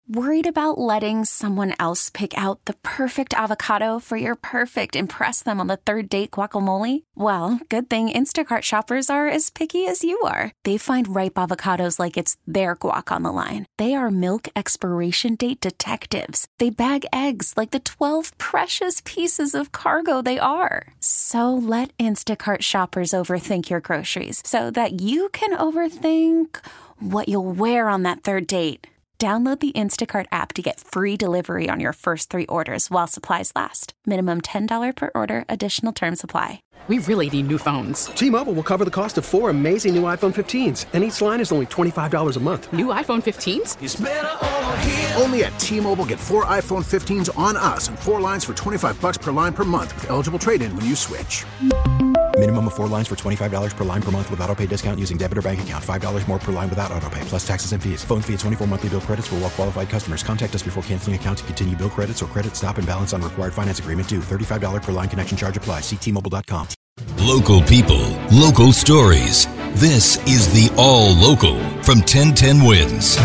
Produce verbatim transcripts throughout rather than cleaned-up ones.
Worried about letting someone else pick out the perfect avocado for your perfect impress them on the third date guacamole? Well, good thing Instacart shoppers are as picky as you are. They find ripe avocados like it's their guac on the line. They are milk expiration date detectives. They bag eggs like the twelve precious pieces of cargo they are. So let Instacart shoppers overthink your groceries so that you can overthink what you'll wear on that third date. Download the Instacart app to get free delivery on your first three orders while supplies last. Minimum ten dollars per order. Additional terms apply. We really need new phones. T-Mobile will cover the cost of four amazing new iPhone fifteens, and each line is only twenty-five dollars a month. New iPhone fifteens? It's better over here. Only at T-Mobile, get four iPhone fifteens on us and four lines for twenty-five dollars per line per month with eligible trade-in when you switch. Minimum of four lines for twenty-five dollars per line per month with autopay discount using debit or bank account. five dollars more per line without autopay, plus taxes and fees. Phone fee at twenty-four monthly bill credits for well-qualified customers. Contact us before canceling account to continue bill credits or credit stop and balance on required finance agreement due. thirty-five dollars per line connection charge applies. See T Mobile dot com. Local people, local stories. This is the All Local from ten ten Wins.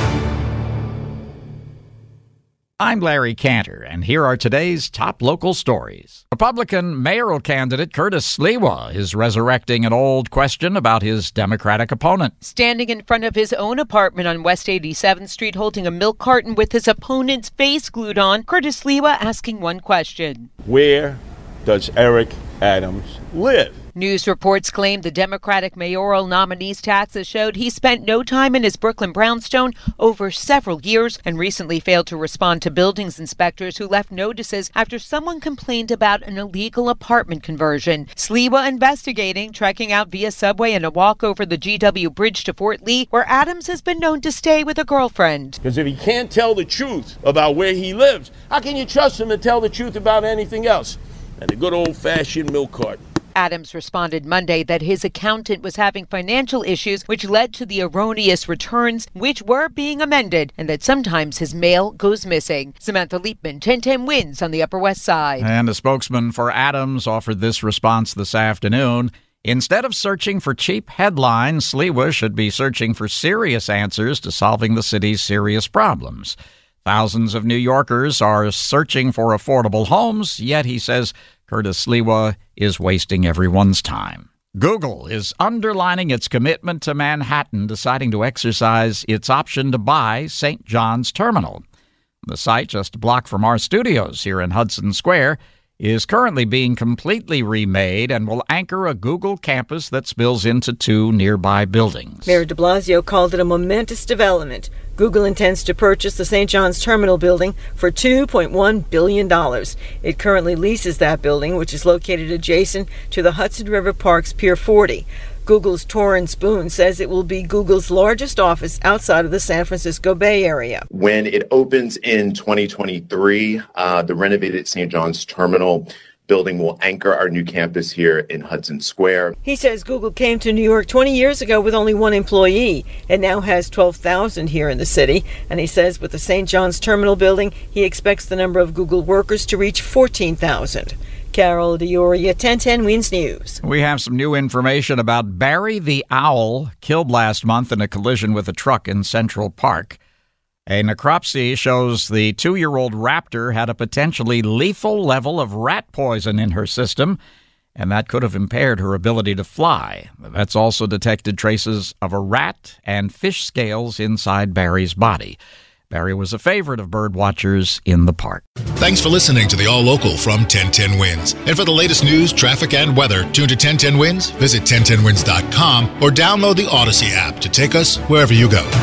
I'm Larry Cantor, and here are today's top local stories. Republican mayoral candidate Curtis Sliwa is resurrecting an old question about his Democratic opponent. Standing in front of his own apartment on West eighty-seventh Street holding a milk carton with his opponent's face glued on, Curtis Sliwa asking one question. Where does Eric Adams live? News reports claim the Democratic mayoral nominee's taxes showed he spent no time in his Brooklyn brownstone over several years and recently failed to respond to buildings inspectors who left notices after someone complained about an illegal apartment conversion. Sliwa investigating, trekking out via subway and a walk over the G W Bridge to Fort Lee, where Adams has been known to stay with a girlfriend. Because if he can't tell the truth about where he lives, how can you trust him to tell the truth about anything else? And the good old-fashioned milk carton. Adams responded Monday that his accountant was having financial issues which led to the erroneous returns, which were being amended, and that sometimes his mail goes missing. Samantha Leapman, ten ten Wins on the Upper West Side. And a spokesman for Adams offered this response this afternoon. Instead of searching for cheap headlines, Sliwa should be searching for serious answers to solving the city's serious problems. Thousands of New Yorkers are searching for affordable homes, yet he says Curtis Sliwa is wasting everyone's time. Google is underlining its commitment to Manhattan, deciding to exercise its option to buy Saint John's Terminal. The site, just a block from our studios here in Hudson Square, is currently being completely remade and will anchor a Google campus that spills into two nearby buildings. Mayor de Blasio called it a momentous development. Google intends to purchase the Saint John's Terminal building for two point one billion dollars. It currently leases that building, which is located adjacent to the Hudson River Park's Pier forty. Google's Torrance Boone says it will be Google's largest office outside of the San Francisco Bay Area. When it opens in twenty twenty-three, uh, the renovated Saint John's Terminal building will anchor our new campus here in Hudson Square. He says Google came to New York twenty years ago with only one employee and now has twelve thousand here in the city. And he says with the Saint John's Terminal building, he expects the number of Google workers to reach fourteen thousand. Carol Dioria, ten ten Wins News. We have some new information about Barry the owl, killed last month in a collision with a truck in Central Park. A necropsy shows the two-year-old raptor had a potentially lethal level of rat poison in her system, and that could have impaired her ability to fly. The vets also detected traces of a rat and fish scales inside Barry's body. Barry was a favorite of bird watchers in the park. Thanks for listening to the All Local from ten ten Wins. And for the latest news, traffic, and weather, tune to ten ten Wins, visit ten ten wins dot com, or download the Odyssey app to take us wherever you go.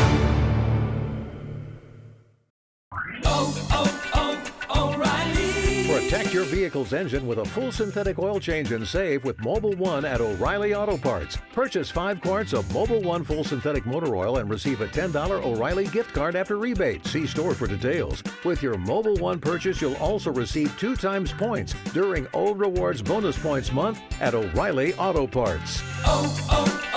Protect your vehicle's engine with a full synthetic oil change and save with Mobil one at O'Reilly Auto Parts. Purchase five quarts of Mobil one full synthetic motor oil and receive a ten dollars O'Reilly gift card after rebate. See store for details. With your Mobil one purchase, you'll also receive two times points during O Rewards Bonus Points Month at O'Reilly Auto Parts. Oh,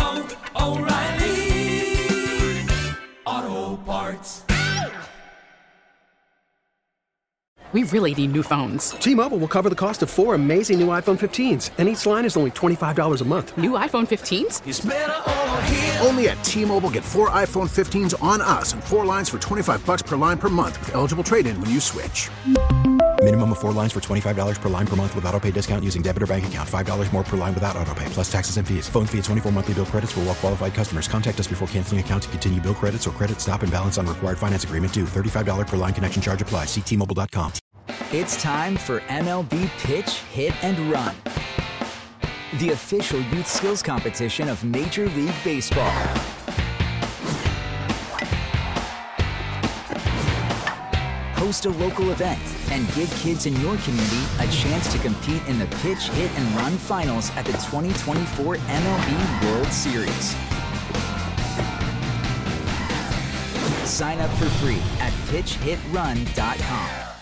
oh, oh, O'Reilly Auto Parts. We really need new phones. T-Mobile will cover the cost of four amazing new iPhone fifteens, and each line is only twenty-five dollars a month. New iPhone fifteens? It's better over here. Only at T-Mobile, get four iPhone fifteens on us and four lines for twenty-five bucks per line per month with eligible trade-in when you switch. Minimum of four lines for twenty-five dollars per line per month with autopay discount using debit or bank account. five dollars more per line without autopay, plus taxes and fees. Phone fee at twenty-four monthly bill credits for well-qualified customers. Contact us before canceling account to continue bill credits or credit stop and balance on required finance agreement due. thirty-five dollars per line connection charge applies. See T Mobile dot com. It's time for M L B Pitch, Hit, and Run, the official youth skills competition of Major League Baseball. Host a local event and give kids in your community a chance to compete in the Pitch, Hit, and Run finals at the twenty twenty-four M L B World Series. Sign up for free at pitch hit run dot com.